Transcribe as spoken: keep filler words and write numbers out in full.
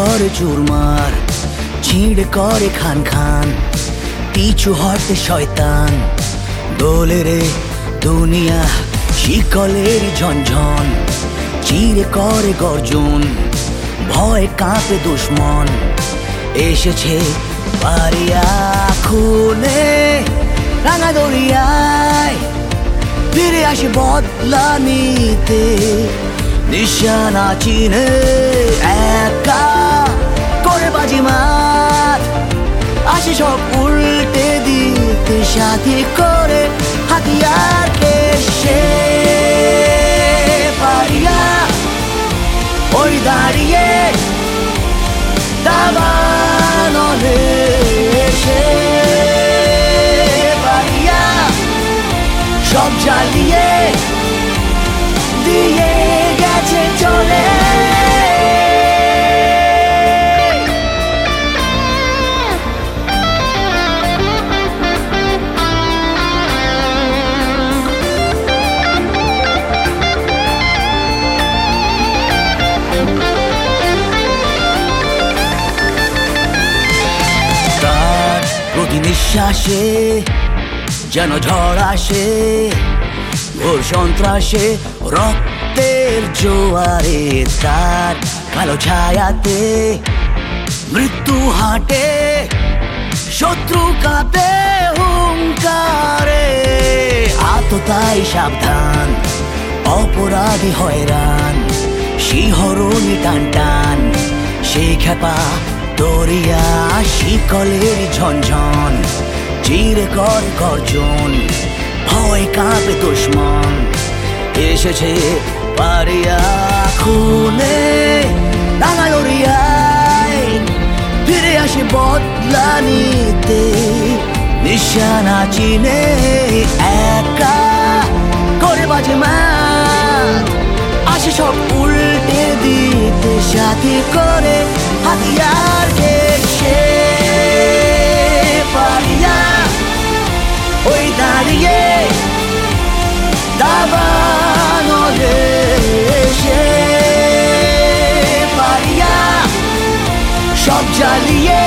করে চুরমার, ছিঁড়ে করে খান খান, পিছু হটে শয়তান। দোলে রে দুনিয়া শিকলের ঝনঝন, চিরে করে গর্জন, ভয় কাঁপে দুশ্মন। এসেছে পারিয়া খুলে রাঙা দরিয়ায়, ফিরে আসে বদলা নিতে নিশানা চিনে। একা করে বাজিমাত আসে সব উল্টে দিতে, সাথী করে হাতিয়ারকে সে পারিয়া ওই দাঁড়িয়ে দাবানলে সে পারিয়া সব জ্বালিয়ে দিয়ে গেছে চলে। প্রতি নিঃশ্বাসে যেন ঝড় আসে, ঘোর সন্ত্রাসে রক্তের জোয়ারে, তার কালো ছায়াতে মৃত্যু হাঁটে, শত্রু কাঁপে হুঙ্কারে। আততাই সাবধান, অপরাধী হয়রান, শিহরণী টান টান, সেই খেপা দরিয়া শিকলের ঝনঝন, চিরে কর গর্জন, ভয় কাঁপে দুশ্মন। এসেছে পারিয়া খুলে রাঙা দরিয়ায়, ফিরে আসে বদলা নিতে নিশানা চিনে। একা করে বাজিমাত আসে সব উল্টে দিতে, সাথী করে হাতিয়ারকে সে পারিয়া ওই দাঁড়িয়ে দাবানলে সে পারিয়া সব জ্বালিয়ে